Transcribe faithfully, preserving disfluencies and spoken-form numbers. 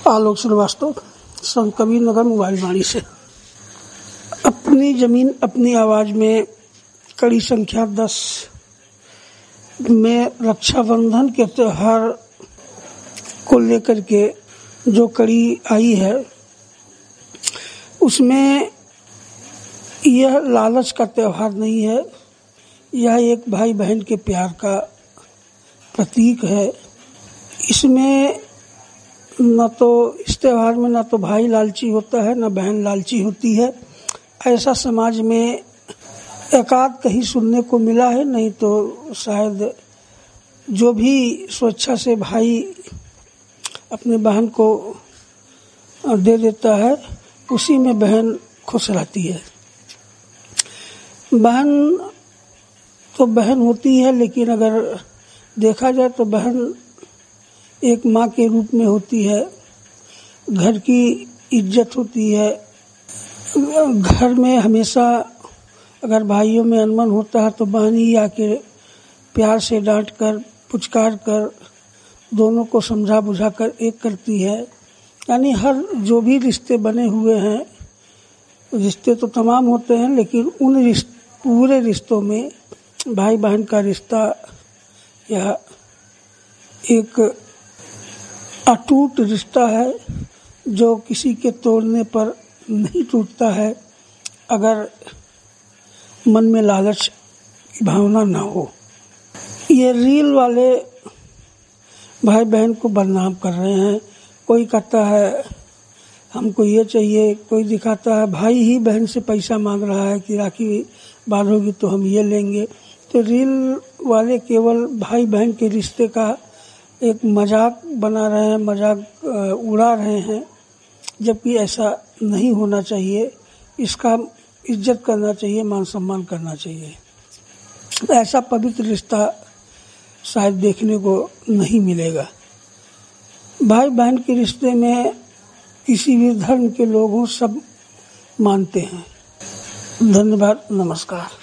आलोक श्रीवास्तव, संत Kabir Nagar mobile वाणी से। अपनी जमीन अपनी आवाज में कड़ी संख्या दस में रक्षाबंधन के त्योहार को लेकर के जो कड़ी आई है, उसमें यह लालच का त्योहार नहीं है। यह एक भाई बहन के प्यार का प्रतीक है। इसमें न तो इस त्योहार में न तो भाई लालची होता है, न बहन लालची होती है। ऐसा समाज में एकाध कहीं सुनने को मिला है, नहीं तो शायद जो भी स्वेच्छा से भाई अपने बहन को दे देता है, उसी में बहन खुश रहती है। बहन तो बहन होती है, लेकिन अगर देखा जाए तो बहन एक माँ के रूप में होती है। घर की इज्जत होती है। घर में हमेशा अगर भाइयों में अनबन होता है तो बहन ही आके प्यार से डांट कर पुचकार कर दोनों को समझा बुझा कर एक करती है। यानी हर जो भी रिश्ते बने हुए हैं, रिश्ते तो तमाम होते हैं, लेकिन उन रिश्ते पूरे रिश्तों में भाई बहन का रिश्ता यह एक अटूट रिश्ता है, जो किसी के तोड़ने पर नहीं टूटता है अगर मन में लालच की भावना ना हो। ये रील वाले भाई बहन को बदनाम कर रहे हैं। कोई कहता है हमको ये चाहिए, कोई दिखाता है भाई ही बहन से पैसा मांग रहा है कि राखी बांधोगी तो हम ये लेंगे। तो रील वाले केवल भाई बहन के रिश्ते का एक मजाक बना रहे हैं, मजाक उड़ा रहे हैं, जबकि ऐसा नहीं होना चाहिए। इसका इज्जत करना चाहिए, मान सम्मान करना चाहिए। ऐसा पवित्र रिश्ता शायद देखने को नहीं मिलेगा। भाई बहन के रिश्ते में किसी भी धर्म के लोग हों, सब मानते हैं। धन्यवाद, नमस्कार।